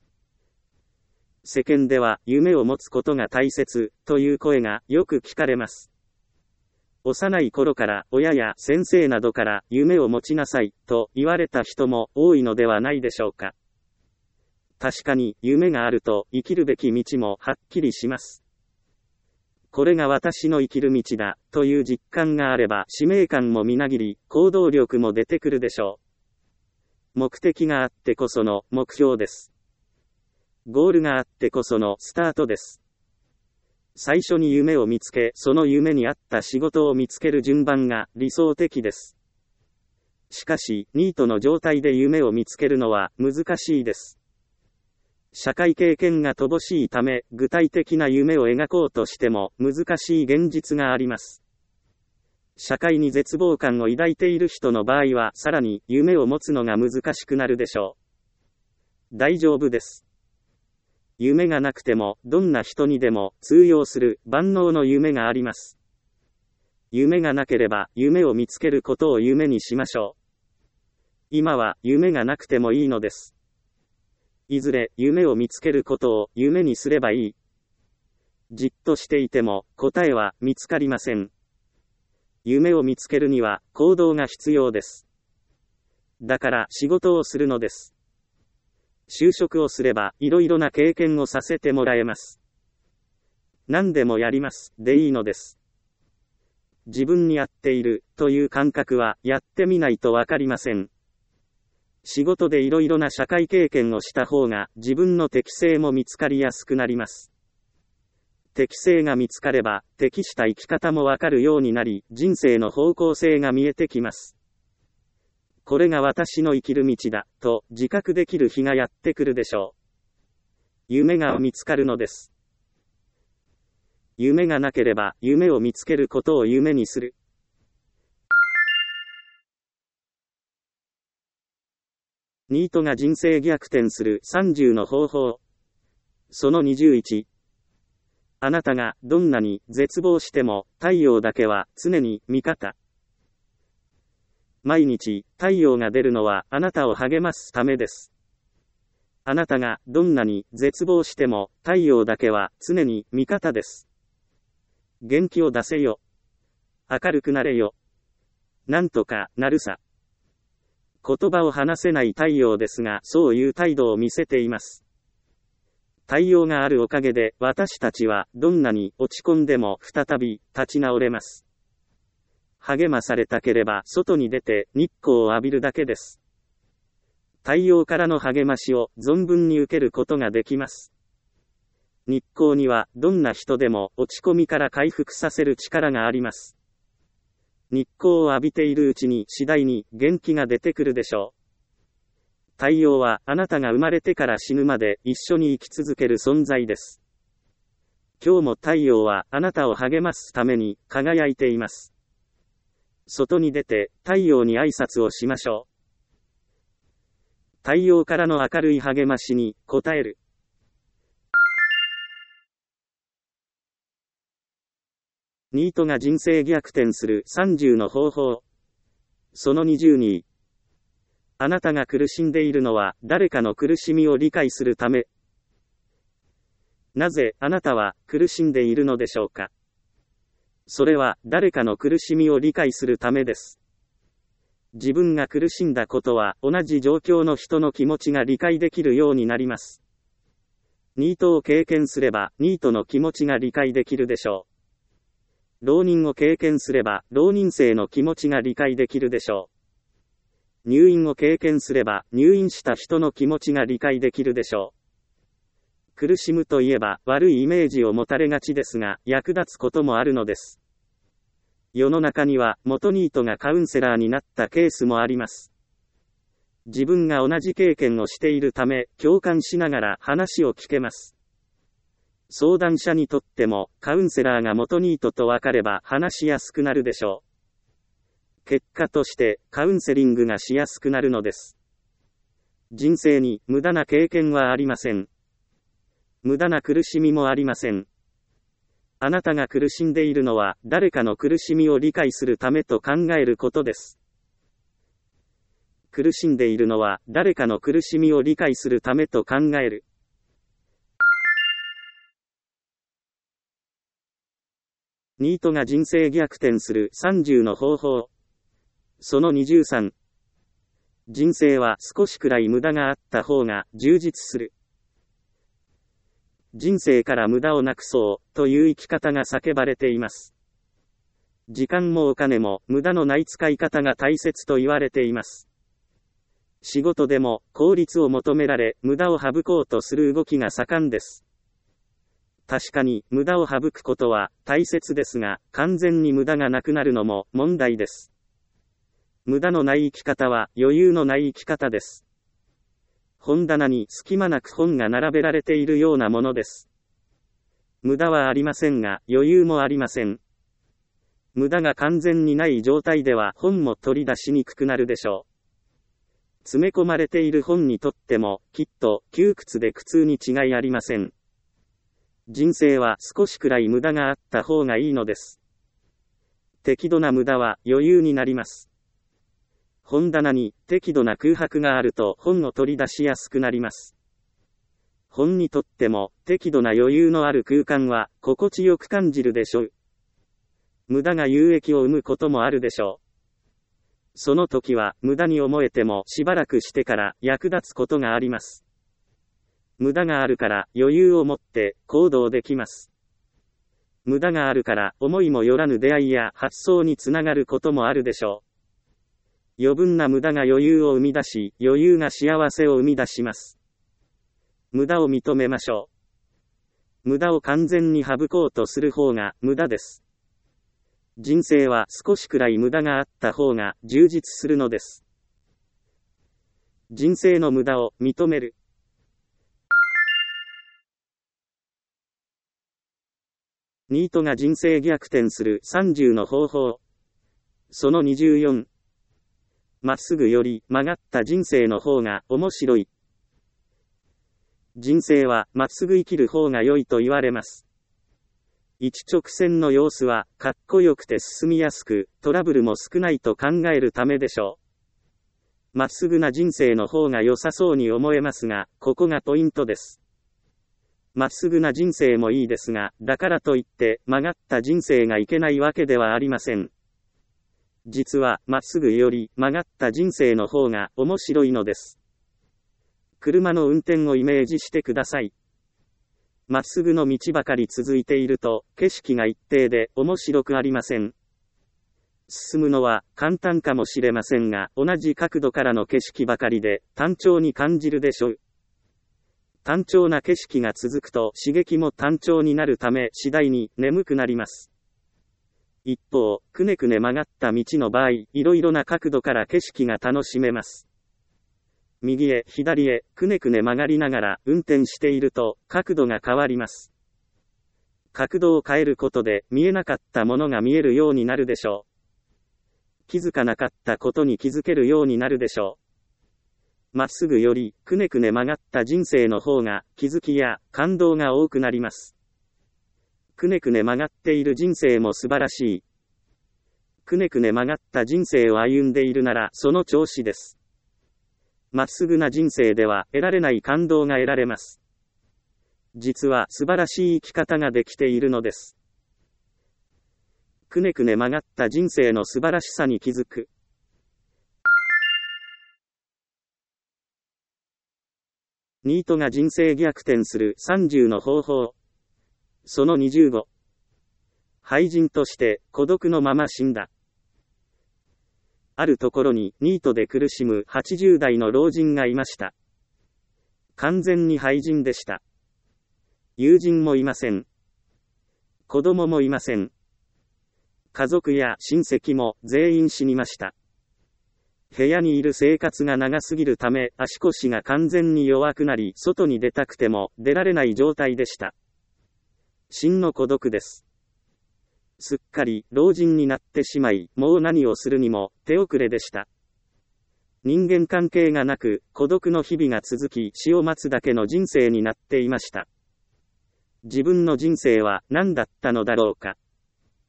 世間では夢を持つことが大切という声がよく聞かれます。幼い頃から親や先生などから夢を持ちなさいと言われた人も多いのではないでしょうか。確かに夢があると生きるべき道もはっきりします。これが私の生きる道だという実感があれば使命感もみなぎり行動力も出てくるでしょう。目的があってこその目標です。ゴールがあってこそのスタートです。最初に夢を見つけ、その夢に合った仕事を見つける順番が理想的です。しかし、ニートの状態で夢を見つけるのは難しいです。社会経験が乏しいため、具体的な夢を描こうとしても難しい現実があります。社会に絶望感を抱いている人の場合は、さらに夢を持つのが難しくなるでしょう。大丈夫です。夢がなくても、どんな人にでも通用する万能の夢があります。夢がなければ、夢を見つけることを夢にしましょう。今は夢がなくてもいいのです。いずれ夢を見つけることを夢にすればいい。じっとしていても答えは見つかりません。夢を見つけるには行動が必要です。だから仕事をするのです。就職をすればいろいろな経験をさせてもらえます。何でもやりますでいいのです。自分に合っているという感覚はやってみないとわかりません。仕事でいろいろな社会経験をした方が自分の適性も見つかりやすくなります。適性が見つかれば適した生き方もわかるようになり、人生の方向性が見えてきます。これが私の生きる道だと自覚できる日がやってくるでしょう。夢が見つかるのです。夢がなければ夢を見つけることを夢にする。ニートが人生逆転する30の方法。その21。あなたがどんなに絶望しても太陽だけは常に味方。毎日太陽が出るのはあなたを励ますためです。あなたがどんなに絶望しても太陽だけは常に味方です。元気を出せよ。明るくなれよ。なんとかなるさ。言葉を話せない太陽ですが、そういう態度を見せています。太陽があるおかげで私たちはどんなに落ち込んでも再び立ち直れます。励まされたければ外に出て日光を浴びるだけです。太陽からの励ましを存分に受けることができます。日光にはどんな人でも落ち込みから回復させる力があります。日光を浴びているうちに次第に元気が出てくるでしょう。太陽はあなたが生まれてから死ぬまで一緒に生き続ける存在です。今日も太陽はあなたを励ますために輝いています。外に出て太陽に挨拶をしましょう。太陽からの明るい励ましに応える。ニートが人生逆転する30の方法。その22。あなたが苦しんでいるのは誰かの苦しみを理解するため。なぜあなたは苦しんでいるのでしょうか。それは誰かの苦しみを理解するためです。自分が苦しんだことは同じ状況の人の気持ちが理解できるようになります。ニートを経験すればニートの気持ちが理解できるでしょう。浪人を経験すれば浪人生の気持ちが理解できるでしょう。入院を経験すれば入院した人の気持ちが理解できるでしょう。苦しむといえば悪いイメージを持たれがちですが、役立つこともあるのです。世の中には元ニートがカウンセラーになったケースもあります。自分が同じ経験をしているため共感しながら話を聞けます。相談者にとってもカウンセラーが元ニートと分かれば話しやすくなるでしょう。結果としてカウンセリングがしやすくなるのです。人生に無駄な経験はありません。無駄な苦しみもありません。あなたが苦しんでいるのは誰かの苦しみを理解するためと考えることです。 苦しんでいるのは誰かの苦しみを理解するためと考える。ニートが人生逆転する30の方法。その23。人生は少しくらい無駄があった方が充実する。人生から無駄をなくそうという生き方が叫ばれています。時間もお金も無駄のない使い方が大切と言われています。仕事でも効率を求められ無駄を省こうとする動きが盛んです。確かに無駄を省くことは大切ですが、完全に無駄がなくなるのも問題です。無駄のない生き方は余裕のない生き方です。本棚に隙間なく本が並べられているようなものです。無駄はありませんが、余裕もありません。無駄が完全にない状態では本も取り出しにくくなるでしょう。詰め込まれている本にとっても、きっと窮屈で苦痛に違いありません。人生は少しくらい無駄があった方がいいのです。適度な無駄は余裕になります。本棚に適度な空白があると本を取り出しやすくなります。本にとっても適度な余裕のある空間は心地よく感じるでしょう。無駄が有益を生むこともあるでしょう。その時は無駄に思えてもしばらくしてから役立つことがあります。無駄があるから余裕を持って行動できます。無駄があるから思いもよらぬ出会いや発想につながることもあるでしょう。余分な無駄が余裕を生み出し、余裕が幸せを生み出します。無駄を認めましょう。無駄を完全に省こうとする方が無駄です。人生は少しくらい無駄があった方が充実するのです。人生の無駄を認める。ニートが人生逆転する30の方法。その24。まっすぐより曲がった人生の方が面白い。人生はまっすぐ生きる方が良いと言われます。一直線の様子はかっこよくて進みやすく、トラブルも少ないと考えるためでしょう。まっすぐな人生の方が良さそうに思えますが、ここがポイントです。まっすぐな人生もいいですが、だからといって曲がった人生がいけないわけではありません。実はまっすぐより曲がった人生の方が面白いのです。車の運転をイメージしてください。まっすぐの道ばかり続いていると、景色が一定で面白くありません。進むのは簡単かもしれませんが、同じ角度からの景色ばかりで単調に感じるでしょう。単調な景色が続くと刺激も単調になるため次第に眠くなります。一方、くねくね曲がった道の場合、いろいろな角度から景色が楽しめます。右へ左へくねくね曲がりながら運転していると角度が変わります。角度を変えることで見えなかったものが見えるようになるでしょう。気づかなかったことに気づけるようになるでしょう。まっすぐよりくねくね曲がった人生の方が気づきや感動が多くなります。くねくね曲がっている人生も素晴らしい。くねくね曲がった人生を歩んでいるならその調子です。まっすぐな人生では得られない感動が得られます。実は素晴らしい生き方ができているのです。くねくね曲がった人生の素晴らしさに気づく。ニートが人生逆転する30の方法。その25。廃人として孤独のまま死んだ。あるところにニートで苦しむ80代の老人がいました。完全に廃人でした。友人もいません。子供もいません。家族や親戚も全員死にました。部屋にいる生活が長すぎるため足腰が完全に弱くなり外に出たくても出られない状態でした。真の孤独です。すっかり老人になってしまい、もう何をするにも手遅れでした。人間関係がなく、孤独の日々が続き、死を待つだけの人生になっていました。自分の人生は何だったのだろうか。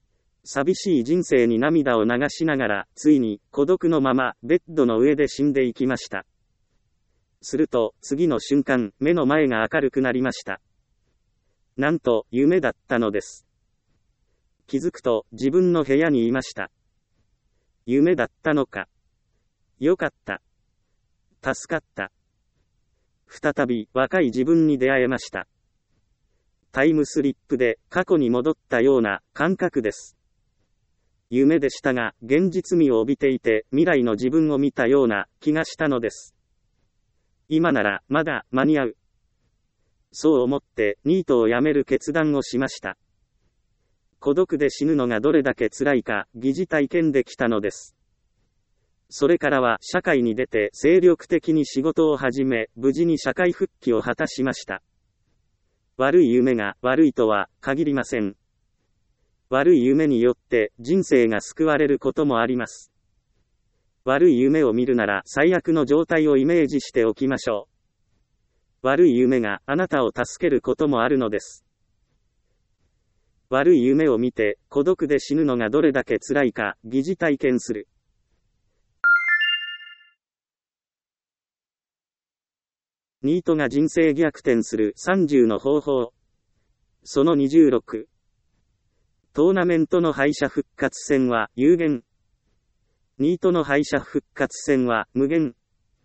寂しい人生に涙を流しながら、ついに孤独のままベッドの上で死んでいきました。すると、次の瞬間、目の前が明るくなりました。なんと、夢だったのです。気づくと、自分の部屋にいました。夢だったのか。よかった。助かった。再び、若い自分に出会えました。タイムスリップで、過去に戻ったような、感覚です。夢でしたが、現実味を帯びていて、未来の自分を見たような、気がしたのです。今なら、まだ、間に合う。そう思って、ニートを辞める決断をしました。孤独で死ぬのがどれだけ辛いか、疑似体験できたのです。それからは、社会に出て精力的に仕事を始め、無事に社会復帰を果たしました。悪い夢が悪いとは限りません。悪い夢によって人生が救われることもあります。悪い夢を見るなら最悪の状態をイメージしておきましょう。悪い夢があなたを助けることもあるのです。悪い夢を見て孤独で死ぬのがどれだけ辛いか疑似体験する。ニートが人生逆転する30の方法。その26。トーナメントの敗者復活戦は有限。ニートの敗者復活戦は無限。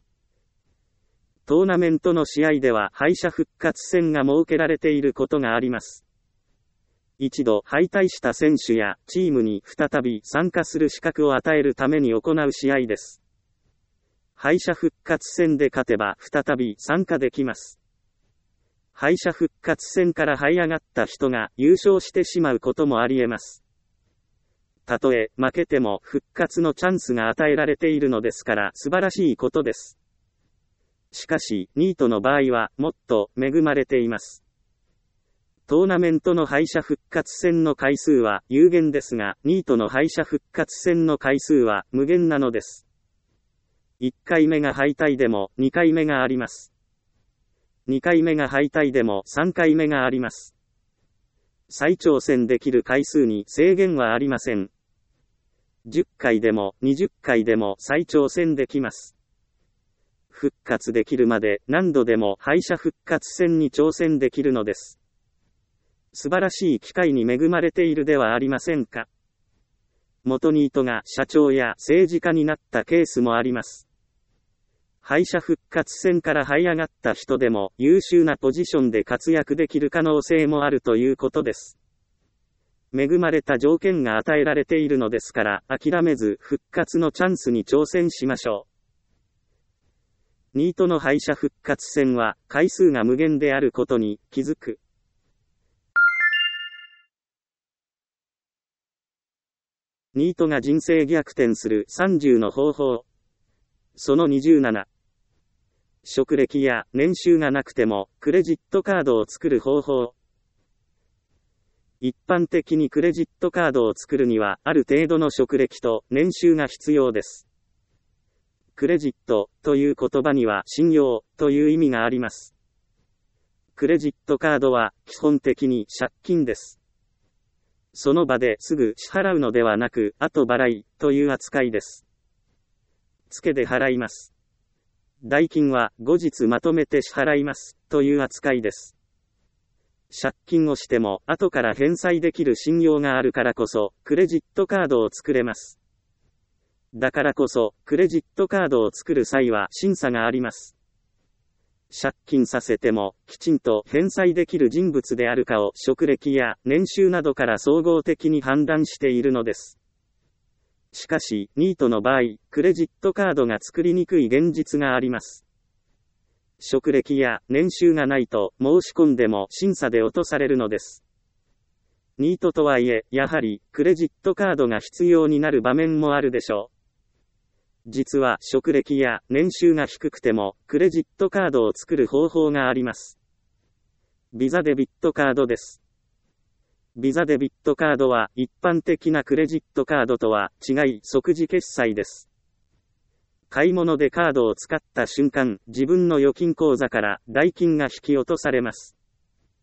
トーナメントの試合では敗者復活戦が設けられていることがあります。一度敗退した選手やチームに再び参加する資格を与えるために行う試合です。敗者復活戦で勝てば再び参加できます。敗者復活戦から這い上がった人が優勝してしまうこともあり得ます。たとえ負けても復活のチャンスが与えられているのですから素晴らしいことです。しかし、ニートの場合はもっと恵まれています。トーナメントの敗者復活戦の回数は有限ですが、ニートの敗者復活戦の回数は無限なのです。1回目が敗退でも2回目があります。2回目が敗退でも3回目があります。再挑戦できる回数に制限はありません。10回でも20回でも再挑戦できます。復活できるまで何度でも敗者復活戦に挑戦できるのです。素晴らしい機会に恵まれているではありませんか。元ニートが社長や政治家になったケースもあります。敗者復活戦から這い上がった人でも優秀なポジションで活躍できる可能性もあるということです。恵まれた条件が与えられているのですから諦めず復活のチャンスに挑戦しましょう。ニートの敗者復活戦は回数が無限であることに気づく。ニートが人生逆転する30の方法。その27。職歴や年収がなくてもクレジットカードを作る方法。一般的にクレジットカードを作るにはある程度の職歴と年収が必要です。クレジットという言葉には信用という意味があります。クレジットカードは基本的に借金です。その場ですぐ支払うのではなく後払いという扱いです。付けで払います。代金は後日まとめて支払いますという扱いです。借金をしても後から返済できる信用があるからこそクレジットカードを作れます。だからこそクレジットカードを作る際は審査があります。借金させてもきちんと返済できる人物であるかを職歴や年収などから総合的に判断しているのです。しかし、ニートの場合、クレジットカードが作りにくい現実があります。職歴や年収がないと申し込んでも審査で落とされるのです。ニートとはいえ、やはりクレジットカードが必要になる場面もあるでしょう。実は職歴や年収が低くてもクレジットカードを作る方法があります。ビザデビットカードです。ビザデビットカードは一般的なクレジットカードとは違い即時決済です。買い物でカードを使った瞬間、自分の預金口座から代金が引き落とされます。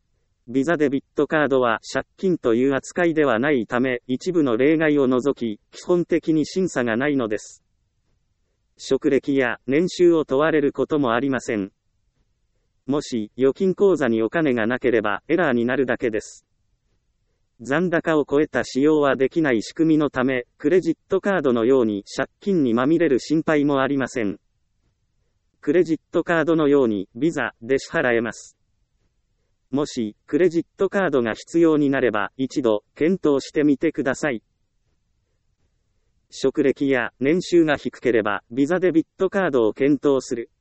ビザデビットカードは借金という扱いではないため、一部の例外を除き、基本的に審査がないのです。職歴や年収を問われることもありません。もし、預金口座にお金がなければ、エラーになるだけです。残高を超えた使用はできない仕組みのため、クレジットカードのように借金にまみれる心配もありません。クレジットカードのように、ビザで支払えます。もし、クレジットカードが必要になれば、一度、検討してみてください。職歴や年収が低ければ、ビザデビットカードを検討する。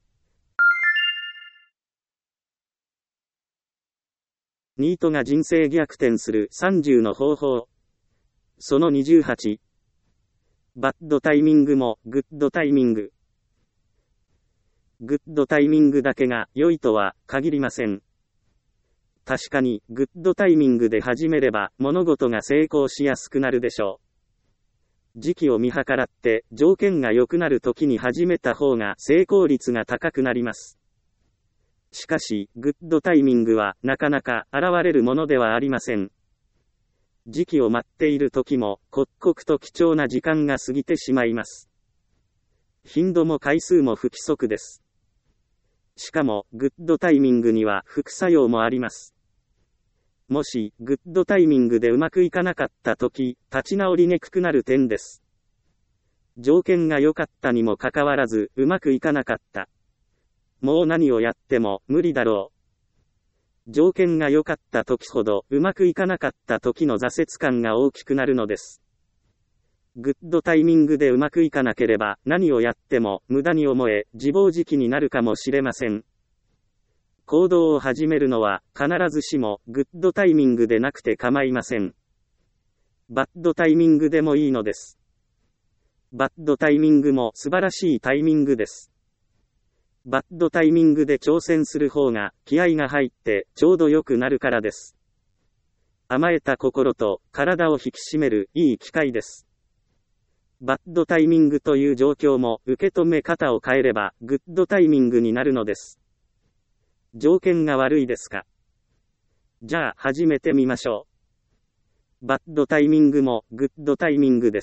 ニートが人生逆転する30の方法。その28。バッドタイミングもグッドタイミング。グッドタイミングだけが良いとは限りません。確かにグッドタイミングで始めれば物事が成功しやすくなるでしょう。時期を見計らって条件が良くなる時に始めた方が成功率が高くなります。しかし、グッドタイミングはなかなか現れるものではありません。時期を待っている時も刻々と貴重な時間が過ぎてしまいます。頻度も回数も不規則です。しかも、グッドタイミングには副作用もあります。もし、グッドタイミングでうまくいかなかったとき、立ち直りにくくなる点です。条件が良かったにもかかわらず、うまくいかなかった。もう何をやっても無理だろう。条件が良かったときほど、うまくいかなかったときの挫折感が大きくなるのです。グッドタイミングでうまくいかなければ、何をやっても無駄に思え、自暴自棄になるかもしれません。行動を始めるのは必ずしもグッドタイミングでなくて構いません。バッドタイミングでもいいのです。バッドタイミングも素晴らしいタイミングです。バッドタイミングで挑戦する方が気合が入ってちょうど良くなるからです。甘えた心と体を引き締めるいい機会です。バッドタイミングという状況も受け止め方を変えればグッドタイミングになるのです。条件が悪いですか？じゃあ始めてみましょう。バッドタイミングもグッドタイミングです。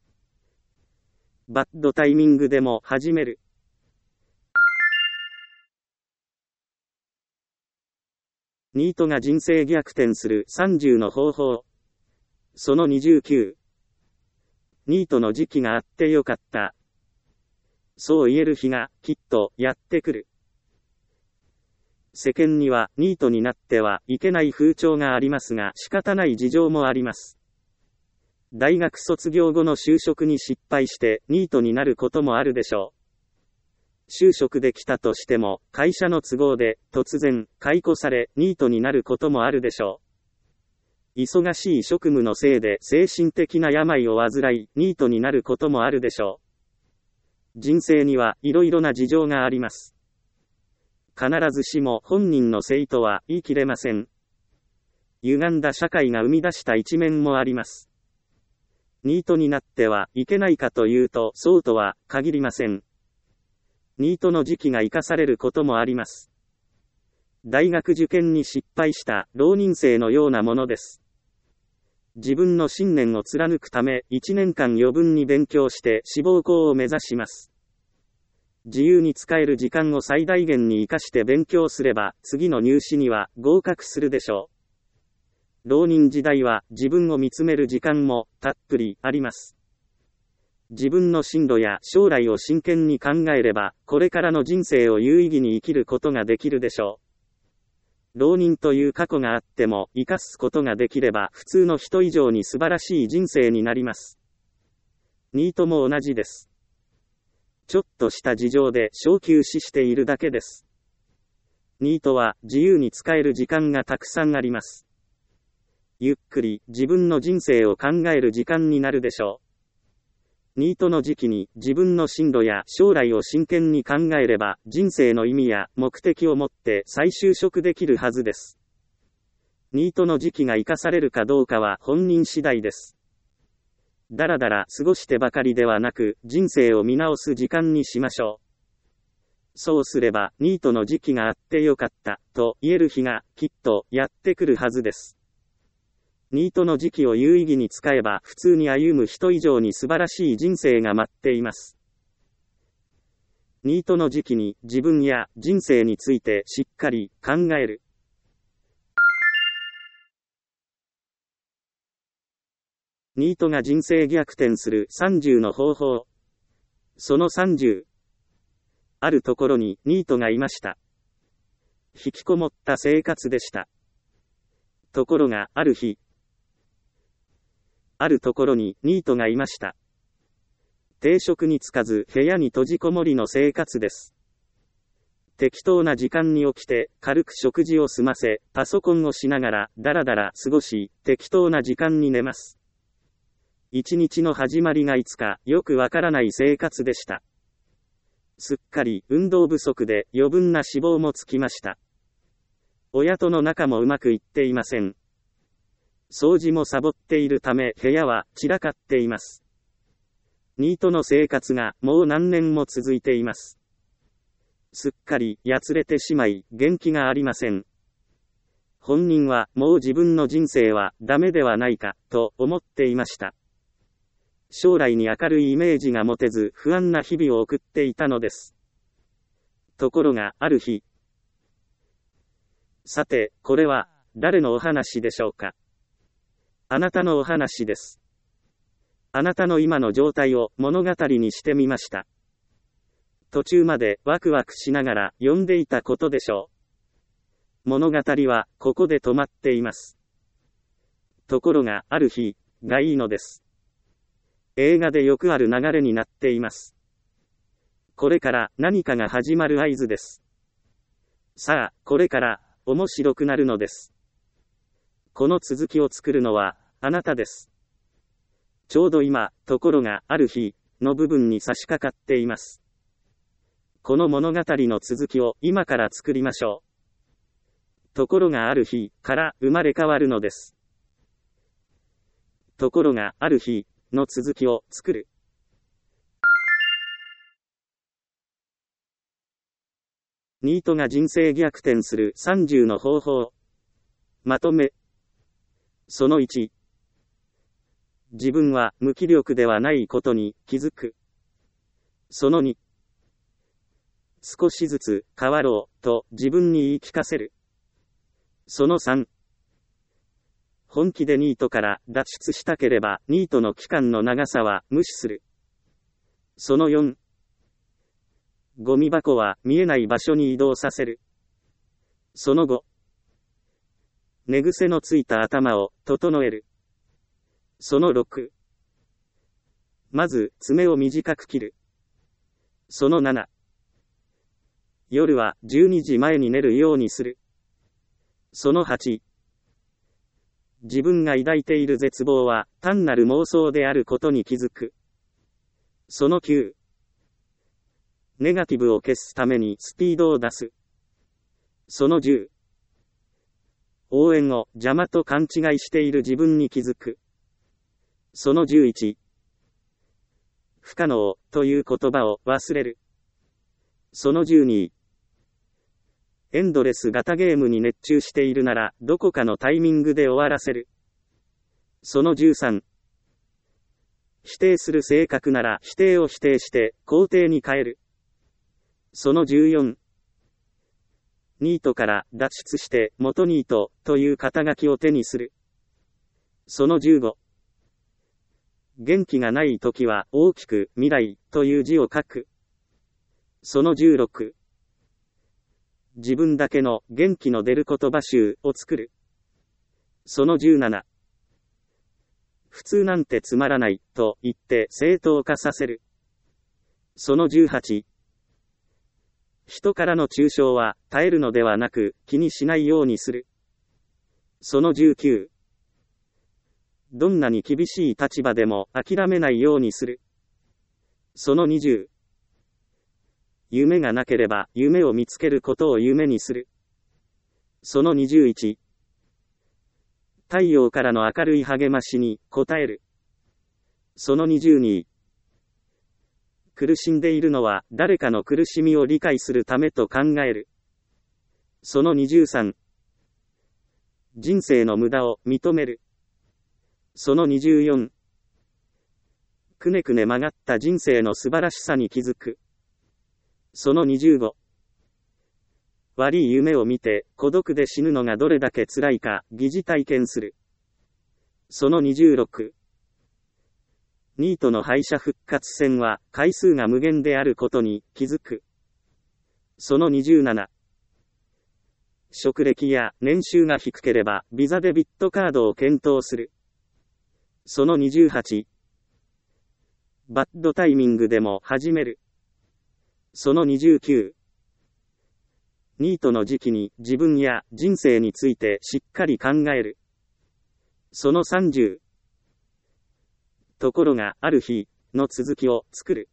バッドタイミングでも始める。ニートが人生逆転する30の方法。その29。ニートの時期があってよかった。そう言える日がきっとやってくる。世間にはニートになってはいけない風潮がありますが仕方ない事情もあります。大学卒業後の就職に失敗してニートになることもあるでしょう。就職できたとしても会社の都合で突然解雇されニートになることもあるでしょう。忙しい職務のせいで精神的な病を患いニートになることもあるでしょう。人生にはいろいろな事情があります。必ずしも本人のせいとは言い切れません。歪んだ社会が生み出した一面もあります。ニートになってはいけないかというとそうとは限りません。ニートの時期が生かされることもあります。大学受験に失敗した浪人生のようなものです。自分の信念を貫くため1年間余分に勉強して志望校を目指します。自由に使える時間を最大限に活かして勉強すれば、次の入試には合格するでしょう。浪人時代は自分を見つめる時間もたっぷりあります。自分の進路や将来を真剣に考えれば、これからの人生を有意義に生きることができるでしょう。浪人という過去があっても、生かすことができれば、普通の人以上に素晴らしい人生になります。ニートも同じです。ちょっとした事情で小休止しているだけです。ニートは自由に使える時間がたくさんあります。ゆっくり自分の人生を考える時間になるでしょう。ニートの時期に自分の進路や将来を真剣に考えれば人生の意味や目的を持って再就職できるはずです。ニートの時期が生かされるかどうかは本人次第です。だらだら過ごしてばかりではなく、人生を見直す時間にしましょそうすれば、ニートの時期があってよかった、と言える日が、きっと、やってくるはずです。ニートの時期を有意義に使えば、普通に歩む人以上に素晴らしい人生が待っています。ニートの時期に、自分や人生についてしっかり考える。ニートが人生逆転する30の方法。その30。あるところにニートがいました。引きこもった生活でした。ところが、ある日、あるところにニートがいました。定職に就かず部屋に閉じこもりの生活です。適当な時間に起きて軽く食事を済ませ、パソコンをしながらだらだら過ごし、適当な時間に寝ます。一日の始まりがいつかよくわからない生活でした。すっかり運動不足で余分な脂肪もつきました。親との仲もうまくいっていません。掃除もサボっているため部屋は散らかっています。ニートの生活がもう何年も続いています。すっかりやつれてしまい元気がありません。本人はもう自分の人生はダメではないかと思っていました。将来に明るいイメージが持てず不安な日々を送っていたのです。ところがある日、さて、これは誰のお話でしょうか。あなたのお話です。あなたの今の状態を物語にしてみました。途中までワクワクしながら読んでいたことでしょう。物語はここで止まっています。ところがある日がいいのです。映画でよくある流れになっています。これから何かが始まる合図です。さあ、これから面白くなるのです。この続きを作るのはあなたです。ちょうど今、ところがある日の部分に差し掛かっています。この物語の続きを今から作りましょう。ところがある日から生まれ変わるのです。ところがある日の続きを作る。ニートが人生逆転する30の方法。まとめ。その1。自分は無気力ではないことに気づく。その2。少しずつ変わろうと自分に言い聞かせる。その3。本気でニートから脱出したければニートの期間の長さは無視する。その4。ゴミ箱は見えない場所に移動させる。その5。寝癖のついた頭を整える。その6。まず爪を短く切る。その7。夜は12時前に寝るようにする。その8。自分が抱いている絶望は単なる妄想であることに気づく。その9。ネガティブを消すためにスピードを出す。その10。応援を邪魔と勘違いしている自分に気づく。その11。不可能という言葉を忘れる。その12。エンドレス型ゲームに熱中しているならどこかのタイミングで終わらせる。その13。否定する性格なら否定を否定して肯定に変える。その14。ニートから脱出して元ニートという肩書きを手にする。その15。元気がないときは大きく未来という字を書く。その16。自分だけの元気の出る言葉集を作る。その17。普通なんてつまらないと言って正当化させる。その18。人からの中傷は耐えるのではなく気にしないようにする。その19。どんなに厳しい立場でも諦めないようにする。その20。夢がなければ夢を見つけることを夢にする。その21。太陽からの明るい励ましに応える。その22。 苦しんでいるのは誰かの苦しみを理解するためと考える。その23、人生の無駄を認める。その24、くねくね曲がった人生の素晴らしさに気づく。その25、悪い夢を見て孤独で死ぬのがどれだけ辛いか疑似体験する。その26、ニートの敗者復活戦は回数が無限であることに気づく。その27、職歴や年収が低ければビザデビットカードを検討する。その28、バッドタイミングでも始める。その29、ニートの時期に自分や人生についてしっかり考える。その30、ところがある日の続きを作る。